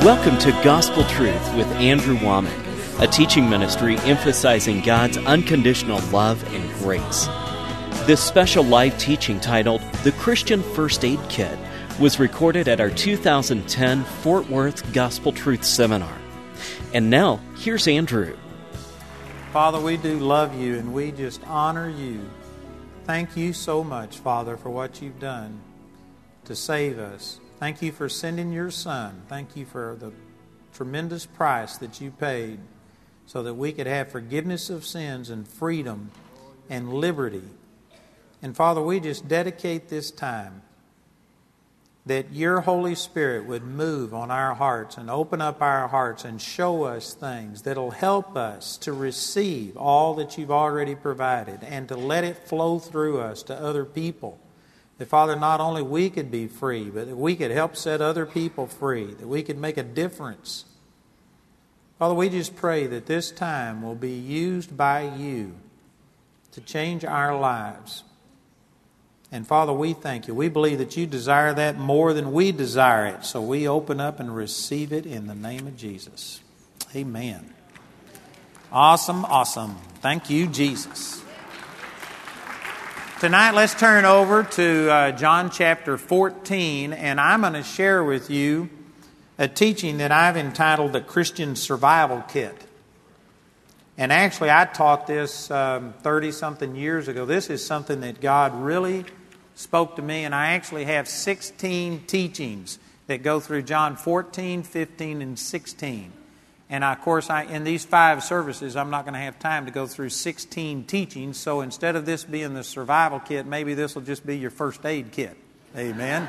Welcome to Gospel Truth with Andrew Womack, a teaching ministry emphasizing God's unconditional love and grace. This special live teaching titled The Christian First Aid Kit was recorded at our 2010 Fort Worth Gospel Truth Seminar. And now, here's Andrew. Father, we do love you and we just honor you. Thank you so much, Father, for what you've done to save us. Thank you for sending your Son. Thank you for the tremendous price that you paid so that we could have forgiveness of sins and freedom and liberty. And Father, we just dedicate this time that your Holy Spirit would move on our hearts and open up our hearts and show us things that'll help us to receive all that you've already provided and to let it flow through us to other people. That, Father, not only we could be free, but that we could help set other people free, that we could make a difference. Father, we just pray that this time will be used by you to change our lives. And Father, we thank you. We believe that you desire that more than we desire it. So we open up and receive it in the name of Jesus. Amen. Awesome, awesome. Thank you, Jesus. Tonight, let's turn over to John chapter 14, and I'm going to share with you a teaching that I've entitled The Christian Survival Kit. And actually, I taught this 30-something years ago. This is something that God really spoke to me, and I actually have 16 teachings that go through John 14, 15, and 16. And of course, in these 5 services, I'm not going to have time to go through 16 teachings. So instead of this being the survival kit, maybe this will just be your first aid kit. Amen.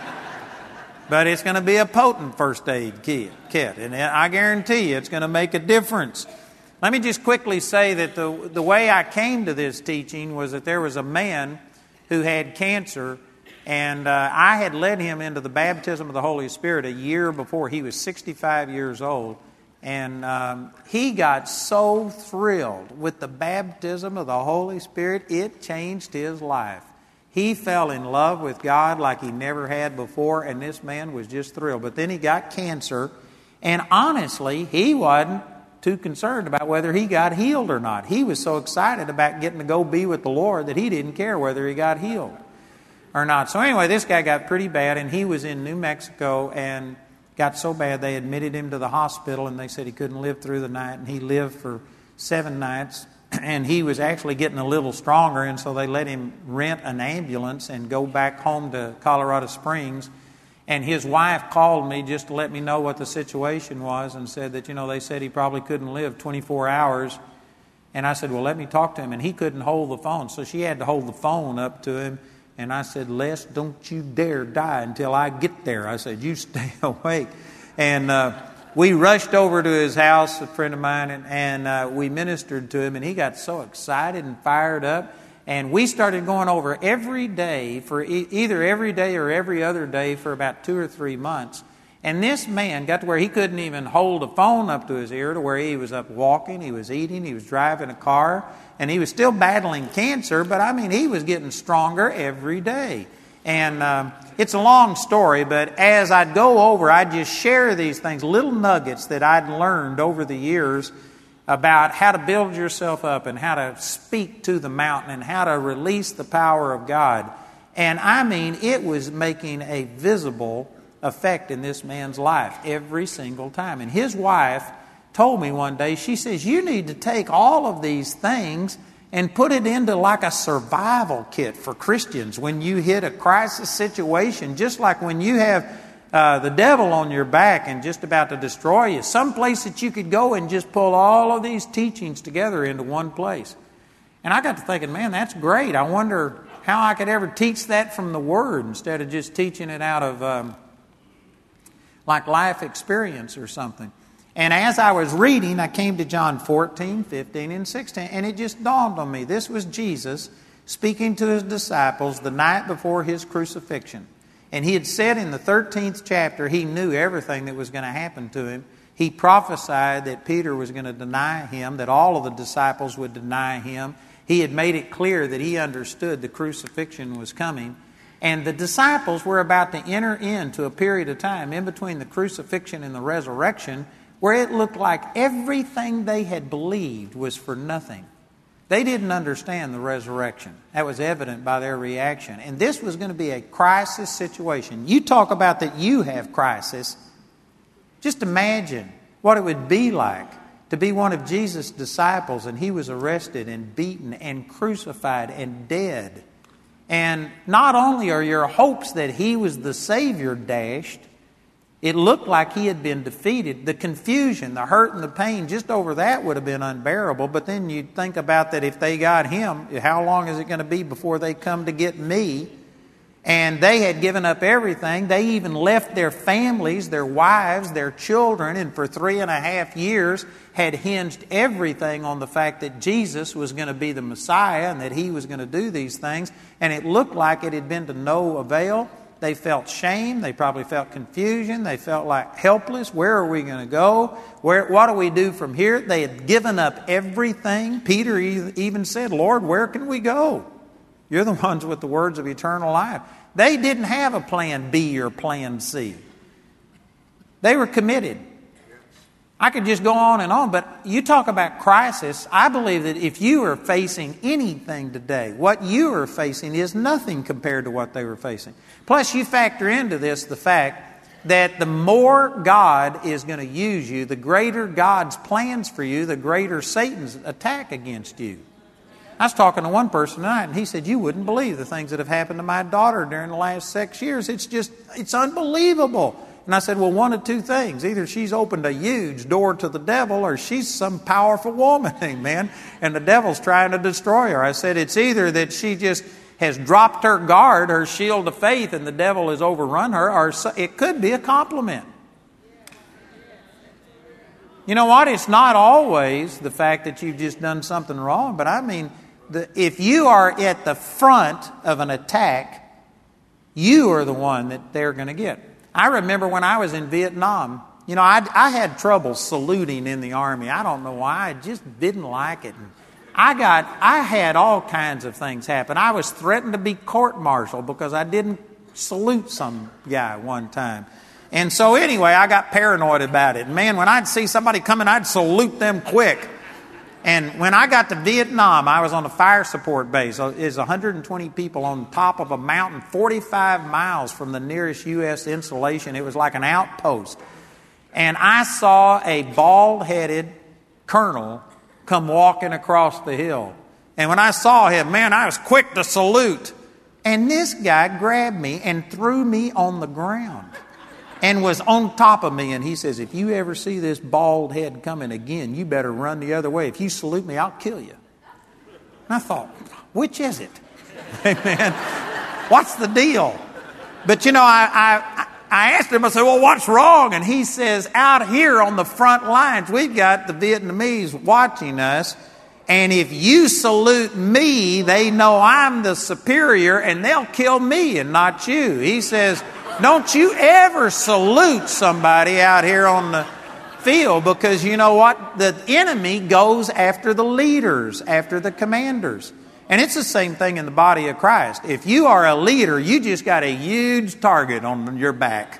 But it's going to be a potent first aid kit. And I guarantee you it's going to make a difference. Let me just quickly say that the way I came to this teaching was that there was a man who had cancer, and I had led him into the baptism of the Holy Spirit a year before he was 65 years old. And he got so thrilled with the baptism of the Holy Spirit, it changed his life. He fell in love with God like he never had before, and this man was just thrilled. But then he got cancer, and honestly, he wasn't too concerned about whether he got healed or not. He was so excited about getting to go be with the Lord that he didn't care whether he got healed or not. So anyway, this guy got pretty bad, and he was in New Mexico, and got so bad they admitted him to the hospital, and they said he couldn't live through the night, and he lived for 7 nights, and he was actually getting a little stronger, and so they let him rent an ambulance and go back home to Colorado Springs. And his wife called me just to let me know what the situation was and said that, they said he probably couldn't live 24 hours. And I said, well, let me talk to him. And he couldn't hold the phone, so she had to hold the phone up to him. And I said, Les, don't you dare die until I get there. I said, you stay awake. And we rushed over to his house, a friend of mine, and we ministered to him. And he got so excited and fired up. And we started going over every day for either every day or every other day for about 2 or 3 months. And this man got to where he couldn't even hold a phone up to his ear, to where he was up walking, he was eating, he was driving a car, and he was still battling cancer, but he was getting stronger every day. And it's a long story, but as I'd go over, I'd just share these things, little nuggets that I'd learned over the years about how to build yourself up and how to speak to the mountain and how to release the power of God. And it was making a visible effect in this man's life every single time. And his wife told me one day, she says, you need to take all of these things and put it into like a survival kit for Christians when you hit a crisis situation, just like when you have the devil on your back and just about to destroy you. Some place that you could go and just pull all of these teachings together into one place. And I got to thinking, man, that's great. I wonder how I could ever teach that from the Word instead of just teaching it out of like life experience or something. And as I was reading, I came to John 14, 15, and 16, and it just dawned on me. This was Jesus speaking to his disciples the night before his crucifixion. And he had said in the 13th chapter he knew everything that was going to happen to him. He prophesied that Peter was going to deny him, that all of the disciples would deny him. He had made it clear that he understood the crucifixion was coming. And the disciples were about to enter into a period of time in between the crucifixion and the resurrection where it looked like everything they had believed was for nothing. They didn't understand the resurrection. That was evident by their reaction. And this was going to be a crisis situation. You talk about that you have crisis. Just imagine what it would be like to be one of Jesus' disciples and he was arrested and beaten and crucified and dead. And not only are your hopes that he was the Savior dashed, it looked like he had been defeated. The confusion, the hurt and the pain just over that would have been unbearable. But then you think about that if they got him, how long is it going to be before they come to get me? And they had given up everything. They even left their families, their wives, their children, and for 3.5 years had hinged everything on the fact that Jesus was going to be the Messiah and that he was going to do these things. And it looked like it had been to no avail. They felt shame. They probably felt confusion. They felt like helpless. Where are we going to go? What do we do from here? They had given up everything. Peter even said, Lord, where can we go? You're the ones with the words of eternal life. They didn't have a plan B or plan C. They were committed. I could just go on, but you talk about crisis. I believe that if you are facing anything today, what you are facing is nothing compared to what they were facing. Plus, you factor into this the fact that the more God is going to use you, the greater God's plans for you, the greater Satan's attack against you. I was talking to one person tonight, and he said, you wouldn't believe the things that have happened to my daughter during the last 6 years. It's unbelievable. And I said, well, one of two things. Either she's opened a huge door to the devil or she's some powerful woman, amen, and the devil's trying to destroy her. I said, it's either that she just has dropped her guard, her shield of faith, and the devil has overrun her, or it could be a compliment. You know what? It's not always the fact that you've just done something wrong, but I mean, if you are at the front of an attack, you are the one that they're going to get. I remember when I was in Vietnam, you know, I had trouble saluting in the Army. I don't know why. I just didn't like it. And I had all kinds of things happen. I was threatened to be court-martialed because I didn't salute some guy one time. And so anyway, I got paranoid about it. Man, when I'd see somebody coming, I'd salute them quick. And when I got to Vietnam, I was on a fire support base. There's 120 people on top of a mountain 45 miles from the nearest U.S. installation. It was like an outpost. And I saw a bald-headed colonel come walking across the hill. And when I saw him, man, I was quick to salute. And this guy grabbed me and threw me on the ground and was on top of me. And he says, if you ever see this bald head coming again, you better run the other way. If you salute me, I'll kill you. And I thought, which is it? Amen. What's the deal? But you know, I asked him, I said, well, what's wrong? And he says, out here on the front lines, we've got the Vietnamese watching us. And if you salute me, they know I'm the superior and they'll kill me and not you. He says, don't you ever salute somebody out here on the field, because you know what? The enemy goes after the leaders, after the commanders. And it's the same thing in the body of Christ. If you are a leader, you just got a huge target on your back.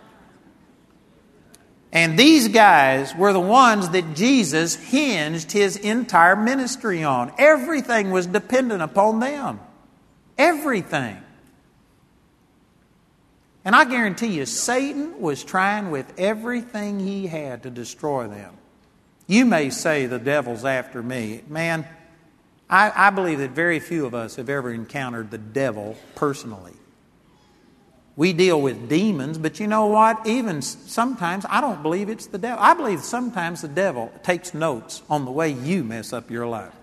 And these guys were the ones that Jesus hinged his entire ministry on. Everything was dependent upon them. Everything. And I guarantee you, Satan was trying with everything he had to destroy them. You may say the devil's after me. Man, I believe that very few of us have ever encountered the devil personally. We deal with demons, but you know what? Even sometimes, I don't believe it's the devil. I believe sometimes the devil takes notes on the way you mess up your life.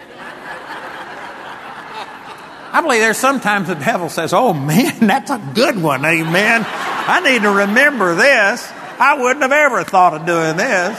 I believe there's sometimes the devil says, oh man, that's a good one, amen. I need to remember this. I wouldn't have ever thought of doing this.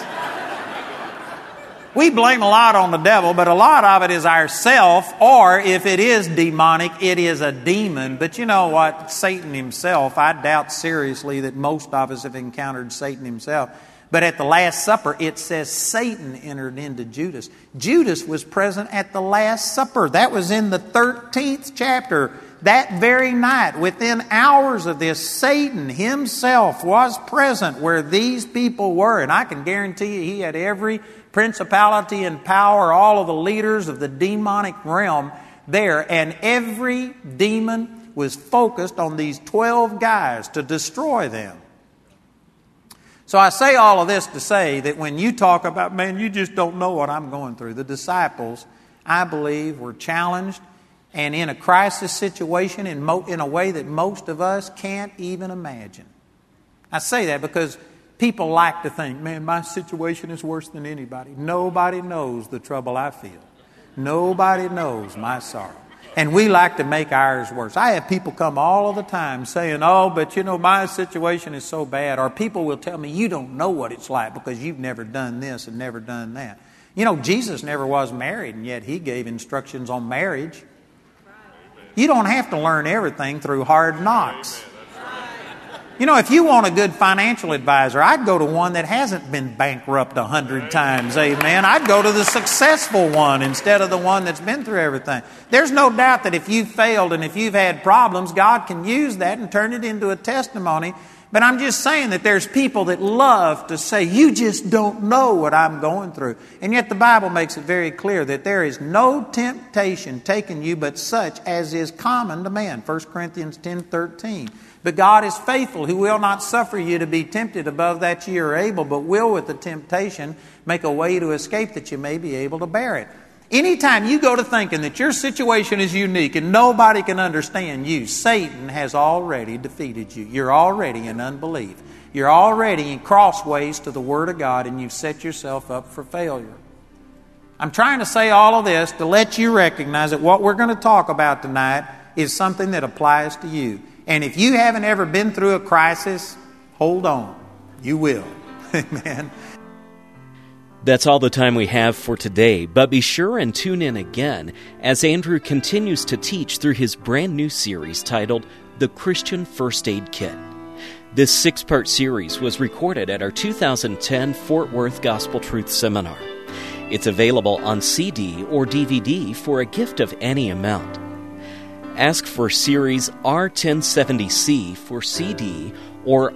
We blame a lot on the devil, but a lot of it is ourself, or if it is demonic, it is a demon. But you know what? Satan himself, I doubt seriously that most of us have encountered Satan himself. But at the Last Supper, it says Satan entered into Judas. Judas was present at the Last Supper. That was in the 13th chapter. That very night, within hours of this, Satan himself was present where these people were. And I can guarantee you he had every principality and power, all of the leaders of the demonic realm there. And every demon was focused on these 12 guys to destroy them. So I say all of this to say that when you talk about, man, you just don't know what I'm going through. The disciples, I believe, were challenged and in a crisis situation in a way that most of us can't even imagine. I say that because people like to think, man, my situation is worse than anybody. Nobody knows the trouble I feel. Nobody knows my sorrow. And we like to make ours worse. I have people come all of the time saying, oh, but my situation is so bad. Or people will tell me, you don't know what it's like because you've never done this and never done that. Jesus never was married, and yet He gave instructions on marriage. You don't have to learn everything through hard knocks. If you want a good financial advisor, I'd go to one that hasn't been bankrupt 100 times, amen. I'd go to the successful one instead of the one that's been through everything. There's no doubt that if you've failed and if you've had problems, God can use that and turn it into a testimony. But I'm just saying that there's people that love to say, you just don't know what I'm going through. And yet the Bible makes it very clear that there is no temptation taken you but such as is common to man. 1 Corinthians 10:13. But God is faithful, who will not suffer you to be tempted above that ye are able, but will with the temptation make a way to escape that you may be able to bear it. Anytime you go to thinking that your situation is unique and nobody can understand you, Satan has already defeated you. You're already in unbelief. You're already in crossways to the Word of God, and you've set yourself up for failure. I'm trying to say all of this to let you recognize that what we're going to talk about tonight is something that applies to you. And if you haven't ever been through a crisis, hold on. You will. Amen. That's all the time we have for today, but be sure and tune in again as Andrew continues to teach through his brand new series titled The Christian First Aid Kit. This 6-part series was recorded at our 2010 Fort Worth Gospel Truth Seminar. It's available on CD or DVD for a gift of any amount. Ask for Series R1070C for CD or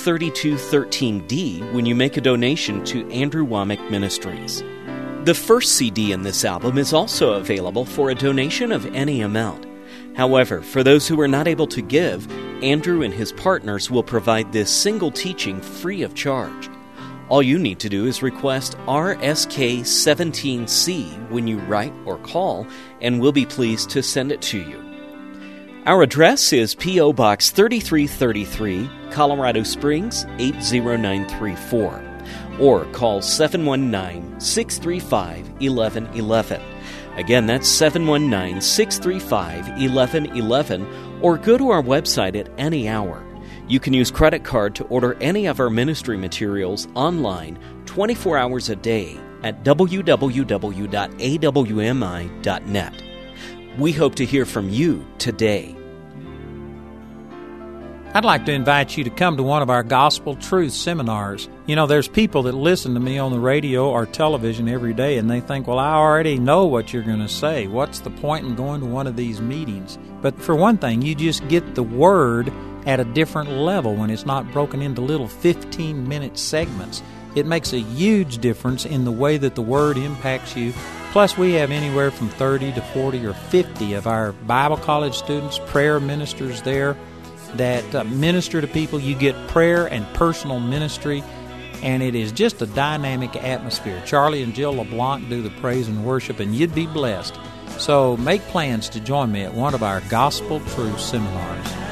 R3213D when you make a donation to Andrew Wommack Ministries. The first CD in this album is also available for a donation of any amount. However, for those who are not able to give, Andrew and his partners will provide this single teaching free of charge. All you need to do is request RSK17C when you write or call, and we'll be pleased to send it to you. Our address is P.O. Box 3333, Colorado Springs 80934, or call 719-635-1111. Again, that's 719-635-1111, or go to our website at any hour. You can use credit card to order any of our ministry materials online 24 hours a day at www.awmi.net. We hope to hear from you today. I'd like to invite you to come to one of our Gospel Truth seminars. There's people that listen to me on the radio or television every day, and they think, well, I already know what you're going to say. What's the point in going to one of these meetings? But for one thing, you just get the Word at a different level when it's not broken into little 15-minute segments. It makes a huge difference in the way that the Word impacts you. Plus, we have anywhere from 30 to 40 or 50 of our Bible college students, prayer ministers there that minister to people. You get prayer and personal ministry, and it is just a dynamic atmosphere. Charlie and Jill LeBlanc do the praise and worship, and you'd be blessed. So make plans to join me at one of our Gospel Truth seminars.